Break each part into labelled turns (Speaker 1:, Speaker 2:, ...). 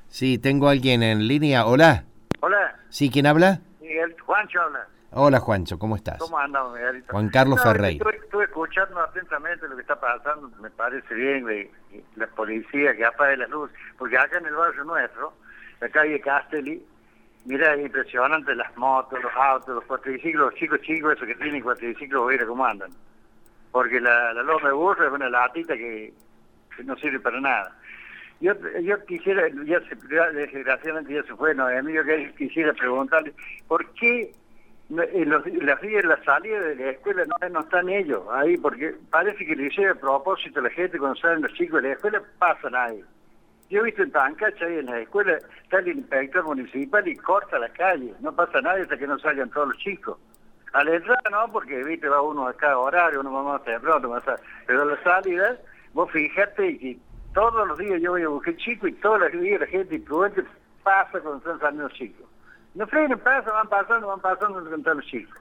Speaker 1: Sí, tengo a alguien en línea. Hola.
Speaker 2: Hola,
Speaker 1: Sí, ¿quién habla?
Speaker 2: Miguel, Juancho habla.
Speaker 1: Hola, Juancho, ¿cómo estás?
Speaker 2: ¿Cómo andamos, Miguelito?
Speaker 1: Juan Carlos
Speaker 2: No,
Speaker 1: Ferreira.
Speaker 2: estuve escuchando atentamente lo que está pasando, me parece bien, la policía que apague las luces, porque acá en el barrio nuestro, la calle Castelli, mira, es impresionante las motos, los autos, los cuatriciclos, los chicos, esos que tienen cuatriciclos, mira cómo andan. Porque la loma de burro es una latita que no sirve para nada. Yo quisiera, desgraciadamente ya se fue Noemí, yo quisiera preguntarle, ¿por qué las salidas de la escuela no están ellos ahí? Porque parece que le hicieron a propósito a la gente cuando salen los chicos de la escuela, pasan ahí. Yo he visto en Tancacha, ahí en la escuela, está el inspector municipal y corta la calle, no pasa nada hasta que no salgan todos los chicos. A la entrada no, porque viste, va uno a cada horario, uno va más temprano, pero a la salida, vos fíjate que todos los días yo voy a buscar chicos y todos los días la gente imprudente pasa cuando están saliendo los chicos. No frenen, van pasando con todos los chicos.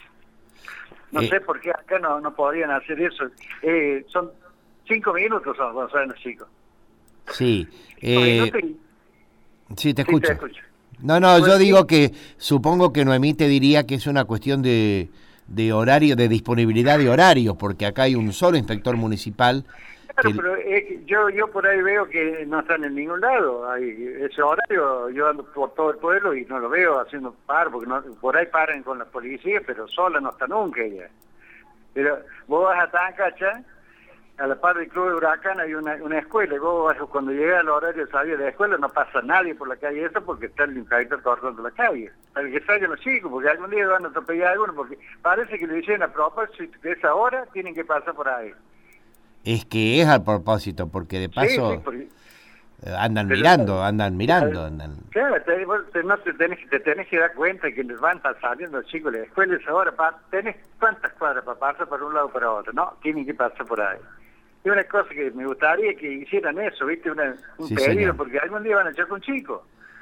Speaker 2: No sé por qué acá no podrían hacer eso. Son 5 minutos cuando salen los chicos.
Speaker 1: Sí,
Speaker 2: 5 minutos
Speaker 1: sí, te
Speaker 2: sí, te
Speaker 1: escucho.
Speaker 2: escucho.
Speaker 1: No, yo digo que supongo que Noemí te diría que es una cuestión de horario, de disponibilidad de horarios, porque acá hay un solo inspector municipal
Speaker 2: Claro,
Speaker 1: que...
Speaker 2: pero yo por ahí veo que no están en ningún lado. Ese horario, yo ando por todo el pueblo y no lo veo haciendo porque por ahí paran con la policía, pero sola no está nunca ella. Pero vos vas a Tancacha, a la par del Club de Huracán hay una escuela, y cuando llega el horario de salida de la escuela no pasa nadie por la calle esa porque está el inspector cortando la calle. Para que salgan los chicos, porque algún día van a atropellar a alguno, porque parece que le dicen a propósito que esa hora tienen que pasar por ahí.
Speaker 1: Es que es a propósito, porque de
Speaker 2: Sí, sí,
Speaker 1: paso
Speaker 2: porque...
Speaker 1: andan
Speaker 2: Pero,
Speaker 1: mirando.
Speaker 2: claro, no te tenés que dar cuenta que les van saliendo los chicos de la escuela esa hora, tenés cuántas cuadras para pasar por un lado para otro, ¿no? Tienen que pasar por ahí. Y una cosa que me gustaría que hicieran eso, ¿viste? Un
Speaker 1: Sí,
Speaker 2: pedido,
Speaker 1: señor.
Speaker 2: porque algún día van a echar con chicos.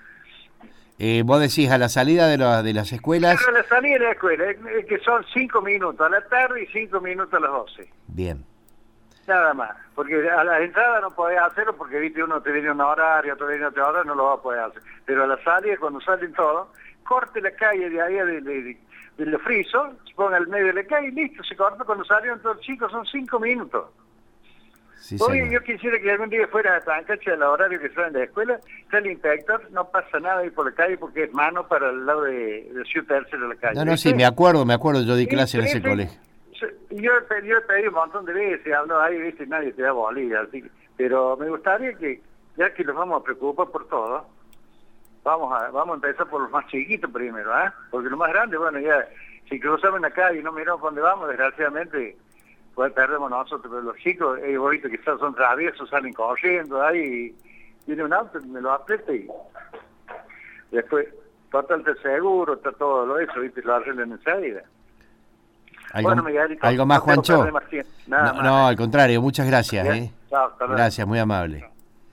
Speaker 1: Vos decís a la salida de las escuelas...
Speaker 2: Pero la salida de la escuela, que son 5 minutos a la tarde y 5 minutos a las 12.
Speaker 1: Bien.
Speaker 2: Nada más, porque a la entrada no podés hacerlo porque viste uno te viene una horaria, otro viene otra hora, no lo va a poder hacer. Pero a la salida, cuando salen todos, corte la calle de ahí de los frisos, se ponga al medio de la calle y listo, se corta cuando salieron todos los chicos, son 5 minutos.
Speaker 1: Sí,
Speaker 2: Hoy
Speaker 1: señor.
Speaker 2: yo quisiera que algún día fuera a Tancacha al horario que salen de la escuela, está el inspector, no pasa nada ahí por la calle porque es mano para el lado de Ciudad Tercera de la calle.
Speaker 1: No, sí,
Speaker 2: ¿viste?
Speaker 1: me acuerdo, yo di
Speaker 2: Sí,
Speaker 1: clase en
Speaker 2: sí,
Speaker 1: ese
Speaker 2: sí.
Speaker 1: colegio.
Speaker 2: Yo he pedido un montón de veces, hablo ahí, viste, nadie te da bolilla, así pero me gustaría que, ya que nos vamos a preocupar por todo, vamos a empezar por los más chiquitos primero, ¿eh? Porque los más grandes, bueno, ya, si cruzamos en la calle y no miramos por dónde vamos, desgraciadamente, pues perdemos nosotros, pero los chicos, ellos ahorita quizás son traviesos, salen corriendo ahí, y viene un auto, me lo aprieta y después, totalmente seguro, está todo lo eso, viste, lo arreglan enseguida. Bueno, Miguelito,
Speaker 1: ¿Algo más,
Speaker 2: no tengo que
Speaker 1: Juancho?
Speaker 2: perder más tiempo. Nada más.
Speaker 1: No, al contrario, muchas gracias.
Speaker 2: Bien. Chao, hasta luego.
Speaker 1: Gracias, muy amable.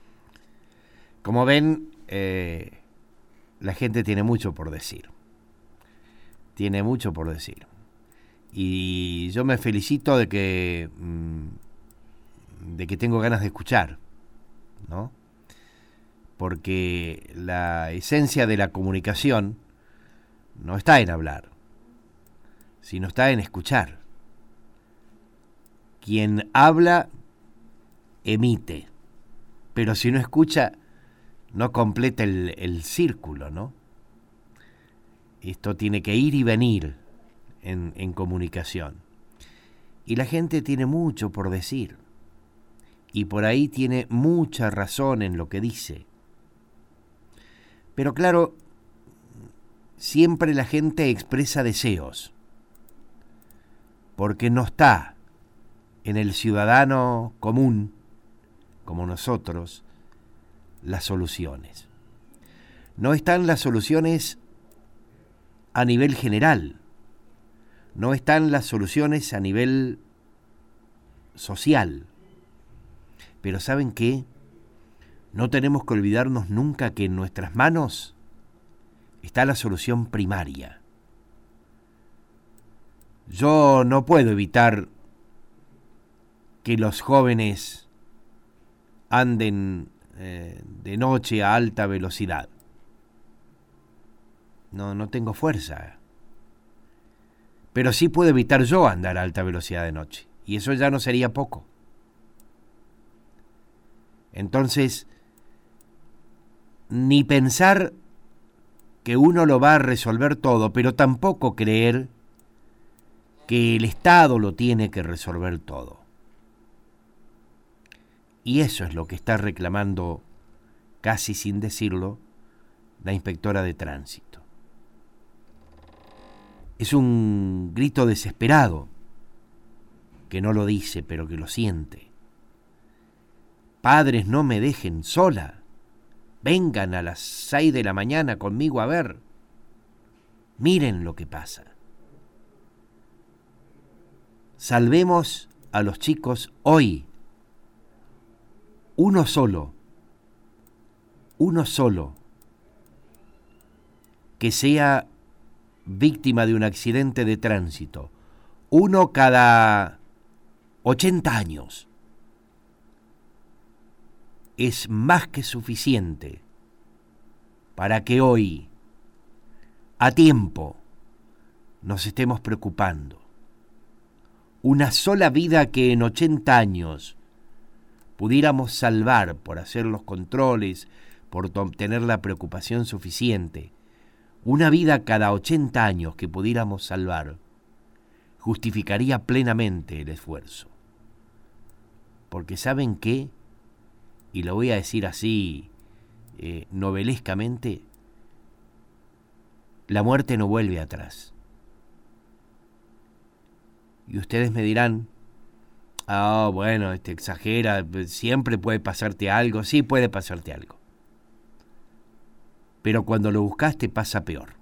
Speaker 1: Como ven, la gente tiene mucho por decir. Tiene mucho por decir. Y yo me felicito de que tengo ganas de escuchar, ¿no? Porque la esencia de la comunicación no está en hablar, sino está en escuchar. Quien habla, emite, pero si no escucha, no completa el círculo, ¿no? Esto tiene que ir y venir en comunicación. Y la gente tiene mucho por decir, y por ahí tiene mucha razón en lo que dice. Pero claro, siempre la gente expresa deseos, porque no está en el ciudadano común, como nosotros, las soluciones. No están las soluciones a nivel general, no están las soluciones a nivel social. Pero ¿saben qué? No tenemos que olvidarnos nunca que en nuestras manos está la solución primaria. Yo no puedo evitar que los jóvenes anden de noche a alta velocidad. No tengo fuerza. Pero sí puedo evitar yo andar a alta velocidad de noche. Y eso ya no sería poco. Entonces, ni pensar que uno lo va a resolver todo, pero tampoco creer que el Estado lo tiene que resolver todo. Y eso es lo que está reclamando, casi sin decirlo, la inspectora de tránsito. Es un grito desesperado, que no lo dice, pero que lo siente. Padres, no me dejen sola. Vengan a las 6 de la mañana conmigo a ver. Miren lo que pasa. Salvemos a los chicos hoy. Uno solo, que sea víctima de un accidente de tránsito. Uno cada 80 años. Es más que suficiente para que hoy, a tiempo, nos estemos preocupando. Una sola vida que en 80 años pudiéramos salvar por hacer los controles, por tener la preocupación suficiente. Una vida cada 80 años que pudiéramos salvar justificaría plenamente el esfuerzo. Porque ¿saben qué? Y lo voy a decir así novelescamente, la muerte no vuelve atrás. Y ustedes me dirán, bueno, exagera, siempre puede pasarte algo. Sí, puede pasarte algo. Pero cuando lo buscas te pasa peor.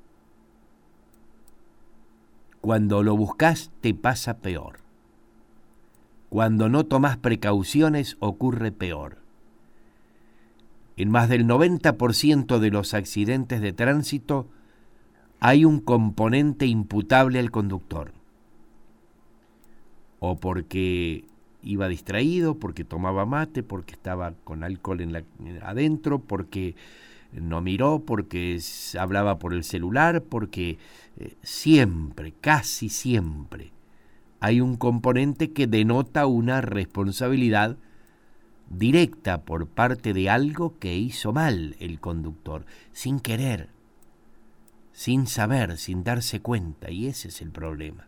Speaker 1: Cuando lo buscas te pasa peor. Cuando no tomas precauciones ocurre peor. En más del 90% de los accidentes de tránsito hay un componente imputable al conductor. O porque iba distraído, porque tomaba mate, porque estaba con alcohol adentro, porque no miró, porque hablaba por el celular, porque siempre, casi siempre, hay un componente que denota una responsabilidad directa por parte de algo que hizo mal el conductor, sin querer, sin saber, sin darse cuenta, y ese es el problema.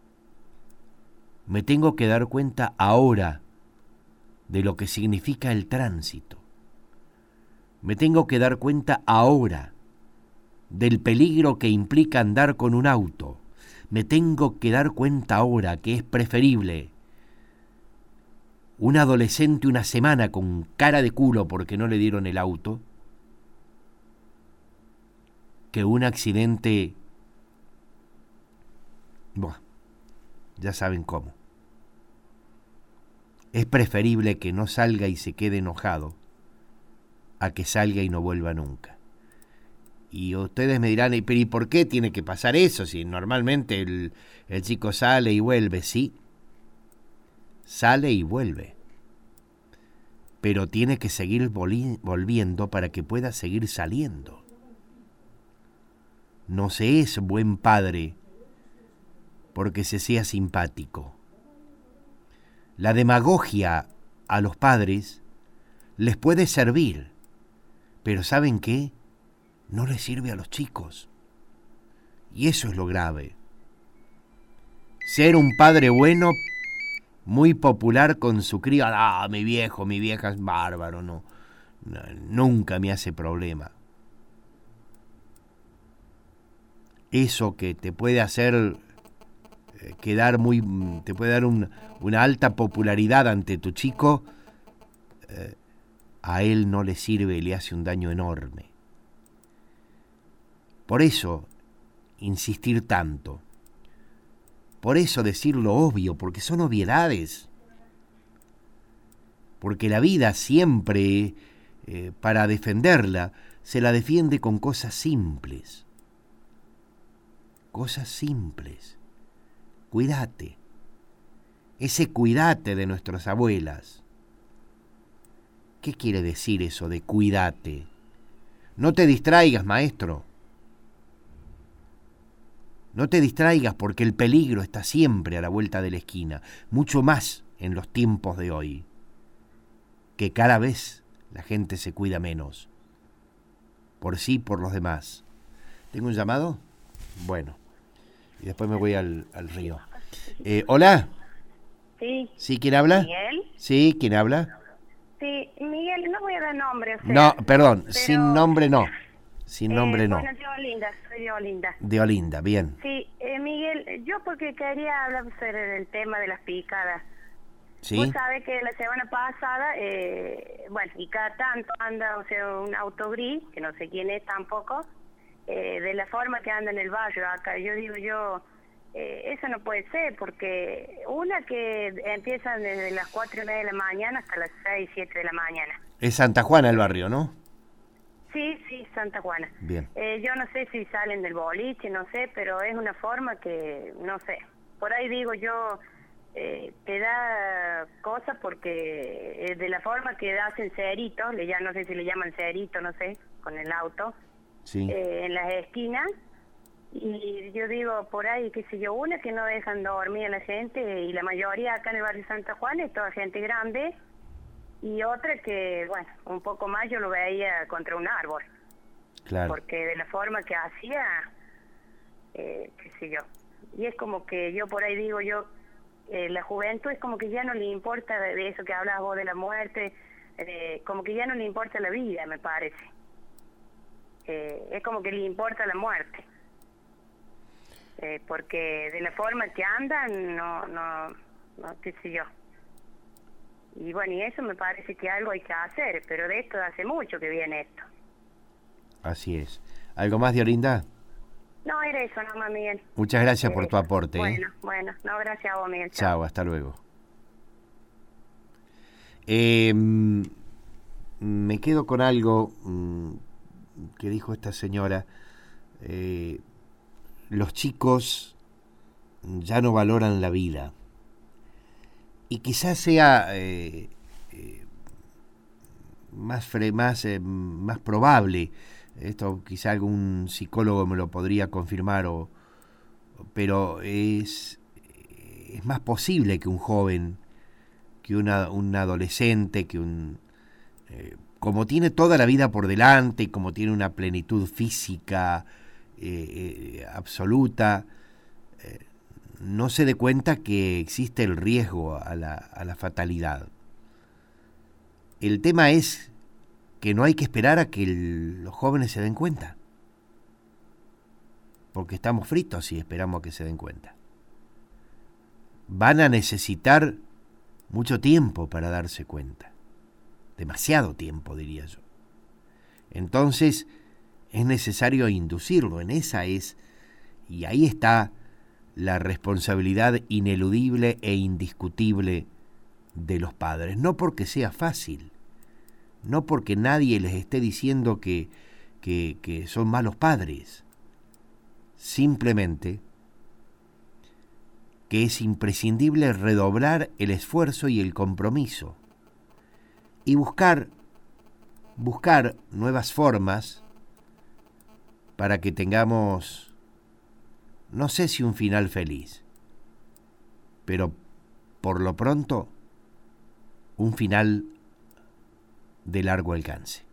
Speaker 1: Me tengo que dar cuenta ahora de lo que significa el tránsito. Me tengo que dar cuenta ahora del peligro que implica andar con un auto. Me tengo que dar cuenta ahora que es preferible un adolescente una semana con cara de culo porque no le dieron el auto que un accidente, ya saben cómo. Es preferible que no salga y se quede enojado a que salga y no vuelva nunca. Y ustedes me dirán, ¿pero y por qué tiene que pasar eso? Si normalmente el chico sale y vuelve, sí. Sale y vuelve. Pero tiene que seguir volviendo para que pueda seguir saliendo. No se es buen padre porque se sea simpático. La demagogia a los padres les puede servir, pero ¿saben qué? No les sirve a los chicos. Y eso es lo grave. Ser un padre bueno, muy popular con su crío, mi viejo, mi vieja es bárbaro, no, nunca me hace problema. Eso que te puede hacer te puede dar una alta popularidad ante tu chico, a él no le sirve, le hace un daño enorme. Por eso insistir tanto, por eso decir lo obvio, porque son obviedades, porque la vida siempre, para defenderla, se la defiende con cosas simples. Cosas simples. Cuídate. Ese cuídate de nuestras abuelas. ¿Qué quiere decir eso de cuídate? No te distraigas, maestro. No te distraigas porque el peligro está siempre a la vuelta de la esquina, mucho más en los tiempos de hoy, que cada vez la gente se cuida menos, por sí y por los demás. ¿Tengo un llamado? Bueno, y después me voy al río. ¿Hola?
Speaker 3: Sí.
Speaker 1: ¿Sí? ¿Quién habla?
Speaker 3: ¿Miguel?
Speaker 1: Sí, ¿quién habla?
Speaker 3: Sí, Miguel, no voy a dar nombre, o sea,
Speaker 1: No, perdón,
Speaker 3: pero,
Speaker 1: sin nombre no. Sin nombre no.
Speaker 3: Bueno, yo Olinda, soy de Olinda.
Speaker 1: De Olinda, bien.
Speaker 3: Sí, Miguel, yo porque quería hablar sobre el tema de las picadas.
Speaker 1: ¿Sí?
Speaker 3: Vos sabés que la semana pasada, bueno, y cada tanto anda, o sea, un auto gris, que no sé quién es tampoco, de la forma que anda en el barrio acá. Yo digo, eso no puede ser, porque una que empiezan desde las 4:30 de la mañana hasta las 6, 7 de la mañana.
Speaker 1: Es Santa Juana el barrio, ¿no?
Speaker 3: Sí, Santa Juana.
Speaker 1: Bien.
Speaker 3: Yo no sé si salen del boliche, no sé, pero es una forma que, no sé, por ahí digo yo, te da cosas porque de la forma que hacen ceritos, no sé si le llaman cerito, no sé, con el auto,
Speaker 1: Sí.
Speaker 3: en las esquinas, y yo digo, por ahí, qué sé yo, una que no dejan dormir a la gente, y la mayoría acá en el barrio Santa Juana es toda gente grande, y otra que, bueno, un poco más yo lo veía contra un árbol.
Speaker 1: Claro.
Speaker 3: Porque de la forma que hacía, qué sé yo. Y es como que yo por ahí digo la juventud es como que ya no le importa de eso que hablabas vos de la muerte, como que ya no le importa la vida, me parece. Es como que le importa la muerte. Porque de la forma que andan, no, qué sé yo. Y bueno, y eso me parece que algo hay que hacer, pero de esto hace mucho que viene esto.
Speaker 1: Así es. ¿Algo más de Olinda?
Speaker 3: No, era eso nomás, Miguel.
Speaker 1: Muchas gracias por tu aporte.
Speaker 3: Bueno, no, gracias a vos, Miguel.
Speaker 1: Chao, hasta luego. Me quedo con algo que dijo esta señora. Los chicos ya no valoran la vida. Y quizás sea más probable, esto quizá algún psicólogo me lo podría confirmar, pero es más posible que un joven, que un adolescente, como tiene toda la vida por delante y como tiene una plenitud física absoluta, no se dé cuenta que existe el riesgo a la fatalidad. El tema es que no hay que esperar a que los jóvenes se den cuenta, porque estamos fritos si esperamos a que se den cuenta. Van a necesitar mucho tiempo para darse cuenta, demasiado tiempo, diría yo. Entonces es necesario inducirlo, y ahí está la responsabilidad ineludible e indiscutible de los padres. No porque sea fácil, no porque nadie les esté diciendo que son malos padres, simplemente que es imprescindible redoblar el esfuerzo y el compromiso y buscar nuevas formas para que tengamos, no sé si un final feliz, pero por lo pronto un final de largo alcance.